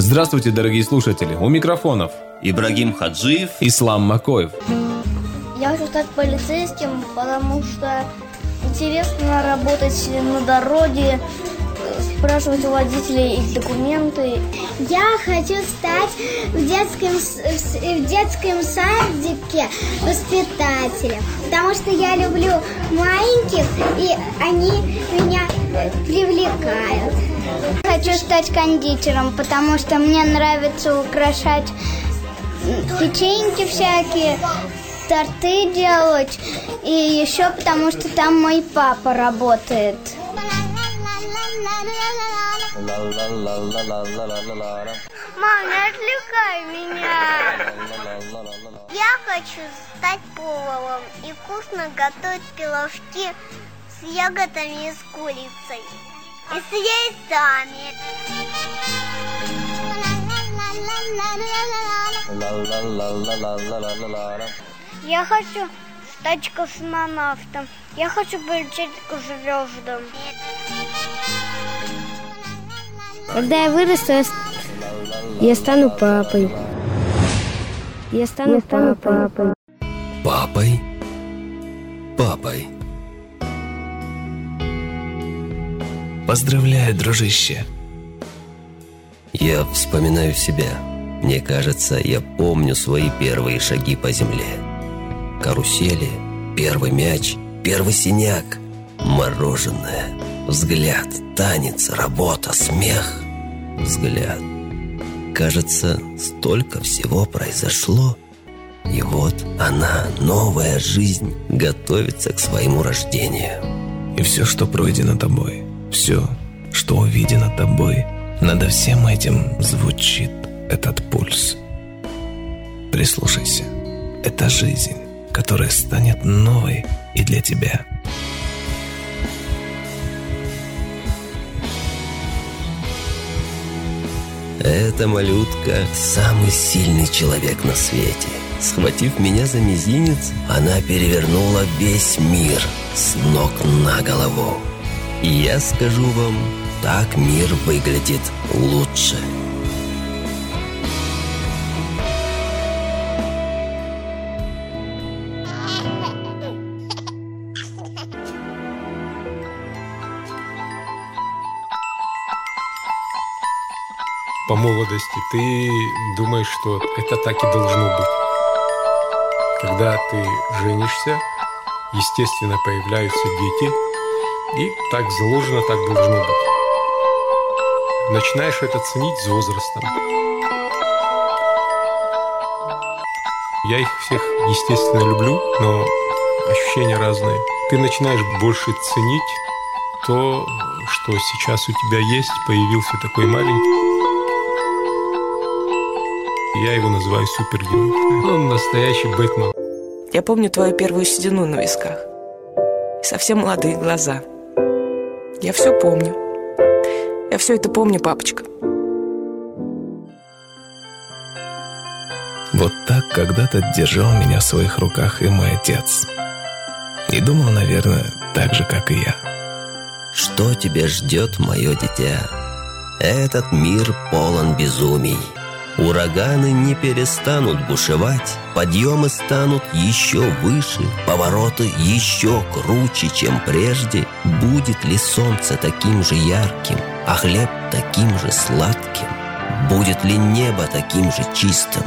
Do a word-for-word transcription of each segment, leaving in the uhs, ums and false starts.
Здравствуйте, дорогие слушатели! У микрофонов Ибрагим Хаджиев, Ислам Макоев. Я хочу стать полицейским, потому что интересно работать на дороге, спрашивать у водителей их документы. Я хочу стать в детском, в детском садике воспитателем, потому что я люблю маленьких, и они меня привлекают. Хочу стать кондитером, потому что мне нравится украшать печеньки всякие, торты делать, и еще потому что там мой папа работает. Мам, не отвлекай меня. Я хочу стать поваром и вкусно готовить пирожки с ягодами и с курицей. И с яйцами. Я хочу стать космонавтом. Я хочу полететь к звездам. Когда я вырасту, я, я стану папой. Я стану я папой. папой. Папой? Папой. Поздравляю, дружище. Я вспоминаю себя. Мне кажется, я помню свои первые шаги по земле. Карусели, первый мяч, первый синяк, мороженое, взгляд, танец, работа, смех, взгляд. Кажется, столько всего произошло. И вот она, новая жизнь, готовится к своему рождению. И все, что пройдено тобой, все, что увидено тобой, над всем этим звучит этот пульс. Прислушайся. Это жизнь, которая станет новой и для тебя. Эта малютка – самый сильный человек на свете. Схватив меня за мизинец, она перевернула весь мир с ног на голову. И я скажу вам, так мир выглядит лучше. По молодости ты думаешь, что это так и должно быть. Когда ты женишься, естественно, появляются дети, и так заложено, так должно быть. Начинаешь это ценить с возрастом. Я их всех, естественно, люблю, но ощущения разные. Ты начинаешь больше ценить то, что сейчас у тебя есть, появился такой маленький. Я его называю супергероем. Он настоящий Бэтмен. Я помню твою первую седину на висках и совсем молодые глаза. Я все помню. Я все это помню, папочка. Вот так когда-то держал меня в своих руках и мой отец. И думал, наверное, так же, как и я. Что тебя ждет, мое дитя? Этот мир полон безумий. Ураганы не перестанут бушевать, подъемы станут еще выше, повороты еще круче, чем прежде. Будет ли солнце таким же ярким, а хлеб таким же сладким? Будет ли небо таким же чистым?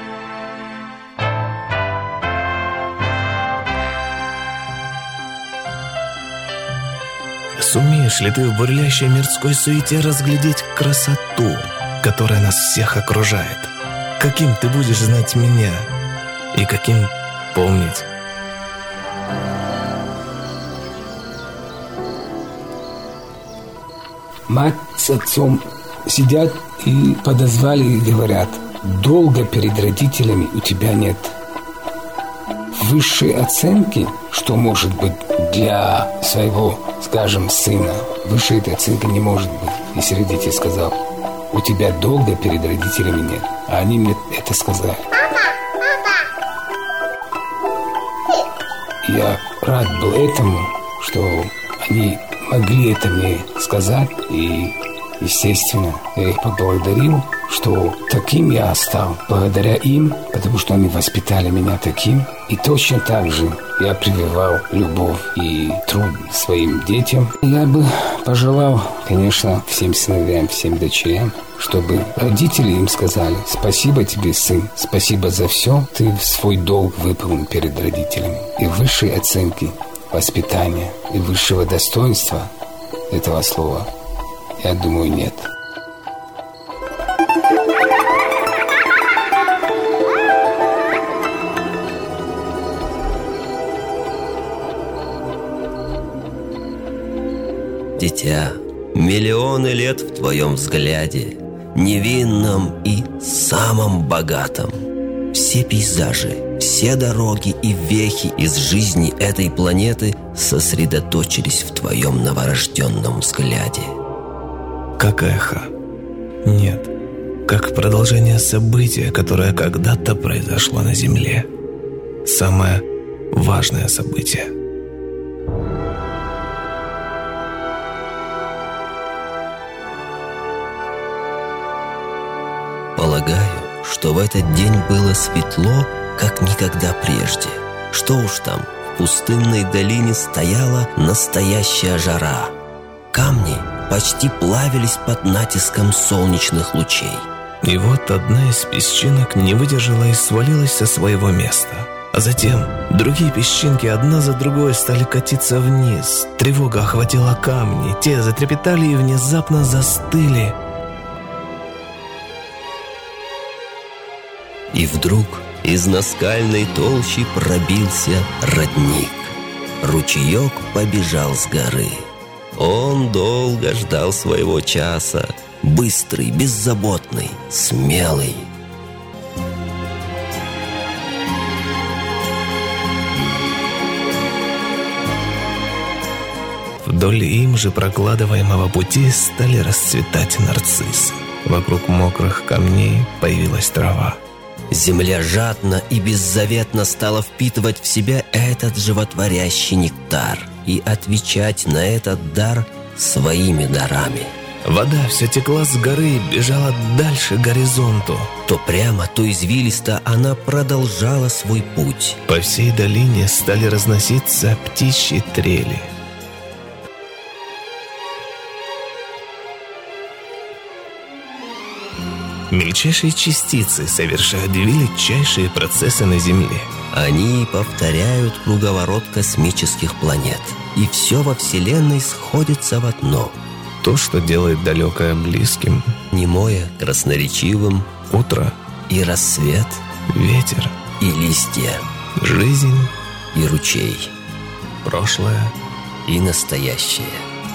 Сумеешь ли ты в бурлящей мирской суете разглядеть красоту, которая нас всех окружает? Каким ты будешь знать меня и каким помнить? Мать с отцом сидят и подозвали и говорят: долга перед родителями у тебя нет. Высшей оценки, что может быть для своего, скажем, сына, высшей этой оценки не может быть. Если родитель сказал: у тебя долга перед родителями нет. А они мне это сказали. Я рад был этому, что они могли это мне сказать, и естественно, я их поблагодарил, что таким я стал, благодаря им, потому что они воспитали меня таким. И точно так же я прививал любовь и труд своим детям. Я бы пожелал, конечно, всем сыновьям, всем дочерям, чтобы родители им сказали: спасибо тебе, сын, спасибо за все, ты свой долг выполнил перед родителями. И высшей оценки воспитания и высшего достоинства этого слова, я думаю, нет. Дитя, миллионы лет в твоем взгляде, невинном и самом богатом. Все пейзажи, все дороги и вехи из жизни этой планеты сосредоточились в твоем новорожденном взгляде. Как эхо. Нет, как продолжение события, которое когда-то произошло на Земле. Самое важное событие. Полагаю, что в этот день было светло, как никогда прежде. Что уж там, в пустынной долине стояла настоящая жара. Камни почти плавились под натиском солнечных лучей. И вот одна из песчинок не выдержала и свалилась со своего места. А затем другие песчинки одна за другой стали катиться вниз. Тревога охватила камни, те затрепетали и внезапно застыли. И вдруг из наскальной толщи пробился родник. Ручеек побежал с горы. Он долго ждал своего часа. Быстрый, беззаботный, смелый. Вдоль им же прокладываемого пути стали расцветать нарциссы. Вокруг мокрых камней появилась трава. Земля жадно и беззаветно стала впитывать в себя этот животворящий нектар и отвечать на этот дар своими дарами. Вода все текла с горы и бежала дальше к горизонту. То прямо, то извилисто она продолжала свой путь. По всей долине стали разноситься птичьи трели. Мельчайшие частицы совершают величайшие процессы на Земле. Они повторяют круговорот космических планет. И все во Вселенной сходится в одно. То, что делает далекое близким, немое красноречивым, утро и рассвет, ветер и листья, жизнь и ручей, прошлое и настоящее.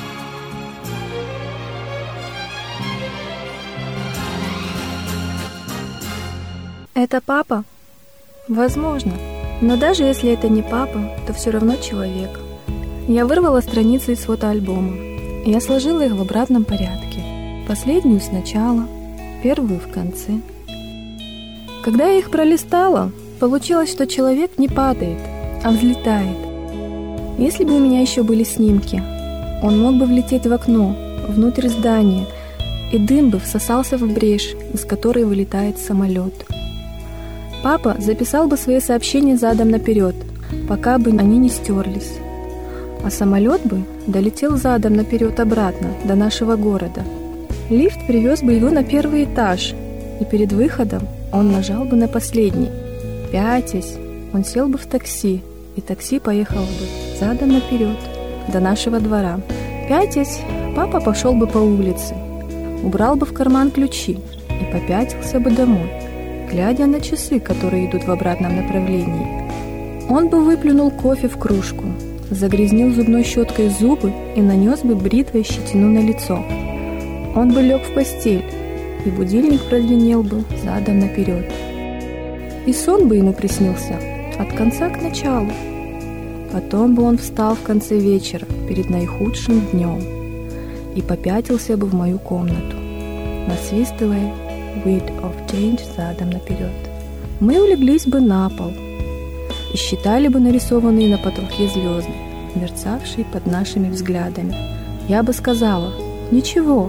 Это папа? Возможно. Но даже если это не папа, то все равно человек. Я вырвала страницы из фотоальбома. Я сложила их в обратном порядке. Последнюю сначала, первую в конце. Когда я их пролистала, получилось, что человек не падает, а взлетает. Если бы у меня еще были снимки, он мог бы влететь в окно, внутрь здания, и дым бы всосался в брешь, из которой вылетает самолет. Папа записал бы свои сообщения задом наперед, пока бы они не стерлись. А самолет бы долетел задом наперед обратно, до нашего города. Лифт привез бы его на первый этаж, и перед выходом он нажал бы на последний. Пятясь, он сел бы в такси, и такси поехало бы задом наперед, до нашего двора. Пятясь, папа пошел бы по улице, убрал бы в карман ключи и попятился бы домой, глядя на часы, которые идут в обратном направлении. Он бы выплюнул кофе в кружку, загрязнил зубной щеткой зубы и нанес бы бритвой щетину на лицо. Он бы лег в постель, и будильник прозвенел бы задом наперед. И сон бы ему приснился от конца к началу. Потом бы он встал в конце вечера перед наихудшим днем и попятился бы в мою комнату, насвистывая «Wind of Change» задом наперед. Мы улеглись бы на пол и считали бы нарисованные на потолке звезды, мерцавшие под нашими взглядами. Я бы сказала: «Ничего,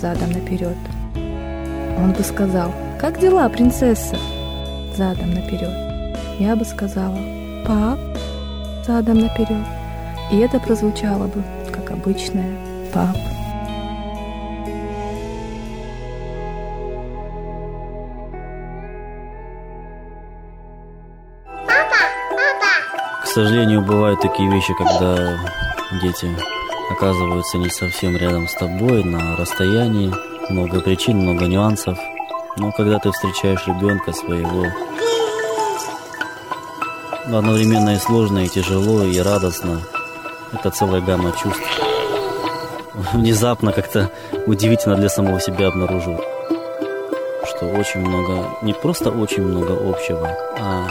задом наперед. Он бы сказал: «Как дела, принцесса?» Задом наперед. Я бы сказала: «Пап?» Задом наперед. И это прозвучало бы как обычное «пап». К сожалению, бывают такие вещи, когда дети оказываются не совсем рядом с тобой, на расстоянии. Много причин, много нюансов. Но когда ты встречаешь ребенка своего, одновременно и сложно, и тяжело, и радостно. Это целая гамма чувств. Внезапно как-то удивительно для самого себя обнаружил, что очень много, не просто очень много общего, а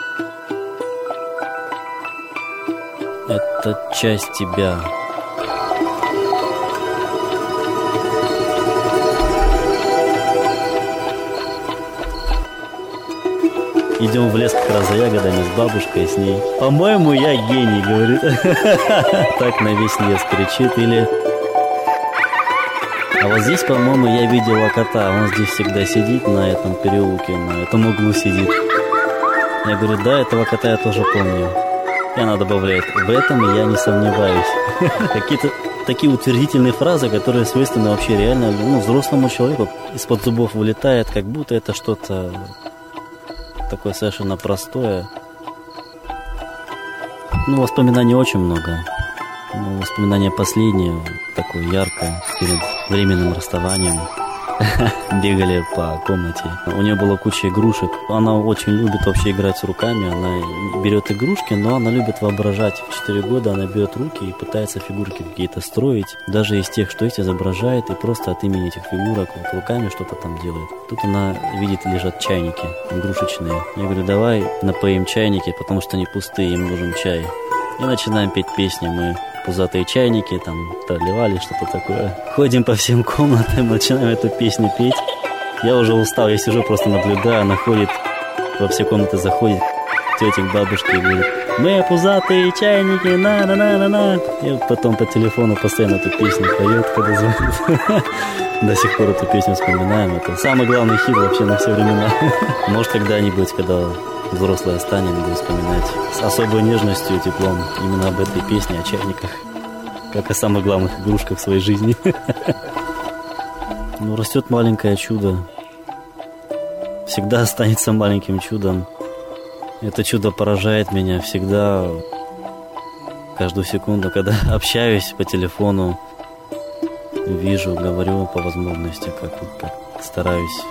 это часть тебя. Идем в лес как раз за ягодами с бабушкой, с ней. «По-моему, я гений», говорит. Так на весь лес кричит. Или: «А вот здесь, по-моему, я видела кота. Он здесь всегда сидит на этом переулке, на этом углу сидит». Я говорю: «Да, этого кота я тоже помню». И она добавляет: «В этом я не сомневаюсь». Какие-то такие утвердительные фразы, которые свойственны вообще реально, ну, взрослому человеку. Из-под зубов вылетает, как будто это что-то такое совершенно простое. Ну, воспоминаний очень много. Ну, воспоминание последнее, такое яркое, перед временным расставанием. Бегали по комнате. У нее была куча игрушек. Она очень любит вообще играть с руками. Она берет игрушки, но она любит воображать. В четыре года она берет руки и пытается фигурки какие-то строить. Даже из тех, что есть, изображает, и просто от имени этих фигурок вот руками что-то там делает. Тут она видит, лежат чайники игрушечные. Я говорю: «Давай напоим чайники, потому что они пустые, им нужен чай». И начинаем петь песни. Мы пузатые чайники, там, проливали что-то такое. Ходим по всем комнатам, начинаем эту песню петь. Я уже устал, я сижу, просто наблюдаю. Она ходит, во все комнаты заходит, тетя к бабушке и говорит: «Мы пузатые чайники, на-на-на-на-на». И потом по телефону постоянно эту песню поет, когда звонит. До сих пор эту песню вспоминаем. Это самый главный хит вообще на все времена. Может, когда-нибудь, когда взрослые станем, буду вспоминать с особой нежностью и теплом именно об этой песне, о чайниках, как о самых главных игрушках в своей жизни. Ну, растет маленькое чудо. Всегда останется маленьким чудом. Это чудо поражает меня всегда, каждую секунду, когда общаюсь по телефону, вижу, говорю по возможности, как, как стараюсь.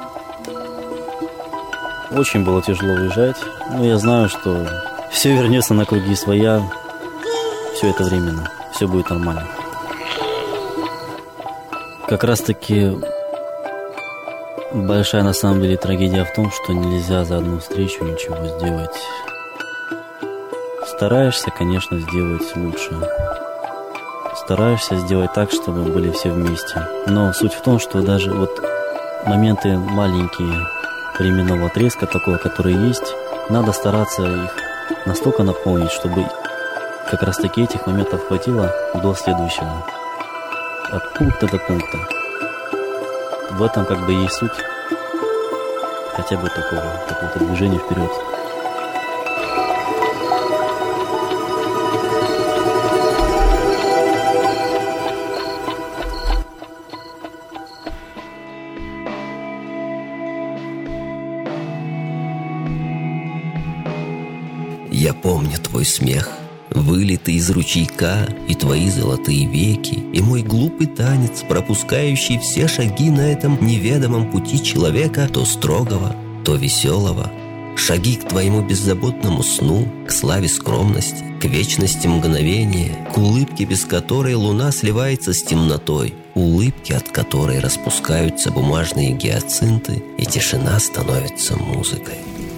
Очень было тяжело уезжать, но я знаю, что все вернется на круги своя, все это временно, все будет нормально. Как раз таки большая на самом деле трагедия в том, что нельзя за одну встречу ничего сделать. Стараешься, конечно, сделать лучше. Стараешься сделать так, чтобы были все вместе. Но суть в том, что даже вот моменты маленькие, временного отрезка такого, который есть, надо стараться их настолько наполнить, чтобы как раз таки этих моментов хватило до следующего. От пункта до пункта. В этом как бы есть суть хотя бы такого, такого движения вперед. Я помню твой смех, вылитый из ручейка, и твои золотые веки, и мой глупый танец, пропускающий все шаги на этом неведомом пути человека, то строгого, то веселого. Шаги к твоему беззаботному сну, к славе скромности, к вечности мгновения, к улыбке, без которой луна сливается с темнотой, улыбке, от которой распускаются бумажные гиацинты, и тишина становится музыкой.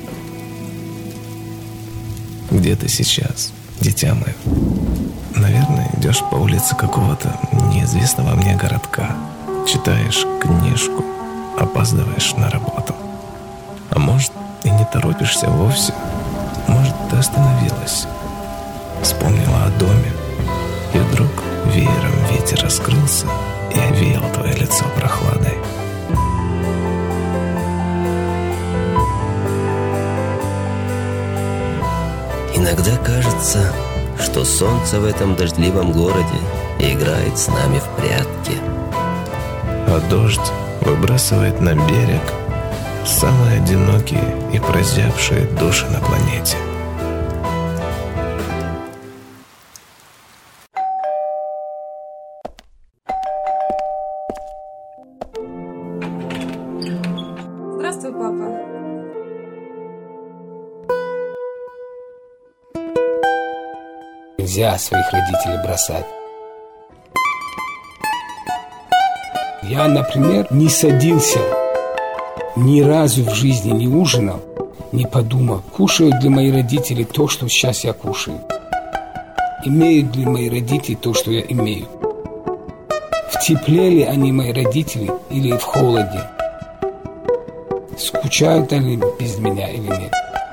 Где ты сейчас, дитя мое? Наверное, идешь по улице какого-то неизвестного мне городка, читаешь книжку, опаздываешь на работу. А может, и не торопишься вовсе. Может, ты остановилась, вспомнила о доме, и вдруг веером ветер раскрылся, не овеял твое лицо прохладой. Иногда кажется, что солнце в этом дождливом городе играет с нами в прятки. А дождь выбрасывает на берег самые одинокие и прозябшие души на планете. Здравствуй, папа. Нельзя своих родителей бросать. Я, например, не садился, ни разу в жизни не ужинал, не подумал, кушают ли мои родители то, что сейчас я кушаю. Имеют ли мои родители то, что я имею. В тепле ли они, мои родители, или в холоде. Скучают они без меня или нет.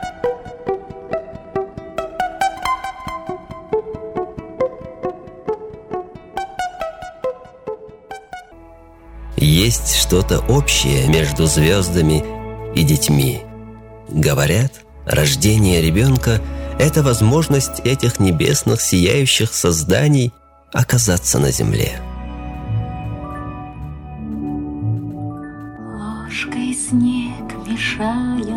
Есть что-то общее между звездами и детьми. Говорят, рождение ребенка – это возможность этих небесных сияющих созданий оказаться на земле. Ложкой снег мешая,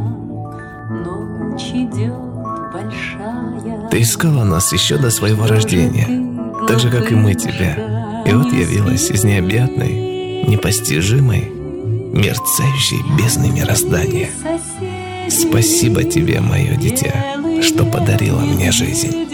ночь идет большая. Ты искала нас еще до своего рождения, так же, как и мы тебя. И вот явилась из необъятной, непостижимой, мерцающей бездны мироздания. Спасибо тебе, мое дитя, что подарила мне жизнь.